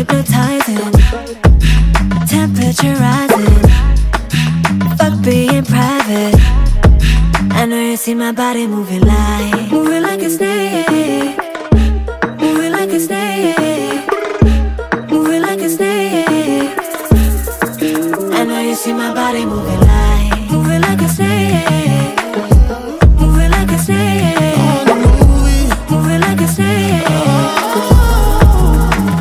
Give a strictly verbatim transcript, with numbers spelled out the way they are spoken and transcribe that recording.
hypnotizing, temperature rising. Fuck being private. I know you see my body moving like, moving like a snake.